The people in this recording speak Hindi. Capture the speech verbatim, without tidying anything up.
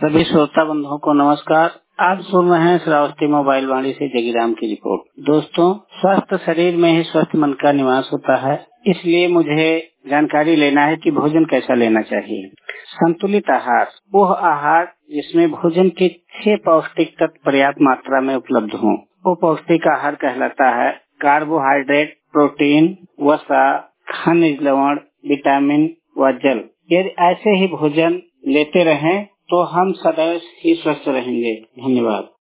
सभी श्रोता बंधुओं को नमस्कार। आप सुन रहे हैं श्रावस्ती मोबाइल वाणी से जगीराम की रिपोर्ट। दोस्तों, स्वस्थ शरीर में ही स्वस्थ मन का निवास होता है, इसलिए मुझे जानकारी लेना है कि भोजन कैसा लेना चाहिए। संतुलित आहार वो आहार जिसमें भोजन के छह पौष्टिक तत्व पर्याप्त मात्रा में उपलब्ध हों, वो पौष्टिक आहार कहलाता है। कार्बोहाइड्रेट, प्रोटीन, वसा, खनिज लवण, विटामिन व जल। यदि ऐसे ही भोजन लेते रहें तो हम सदैव ही स्वस्थ रहेंगे। धन्यवाद।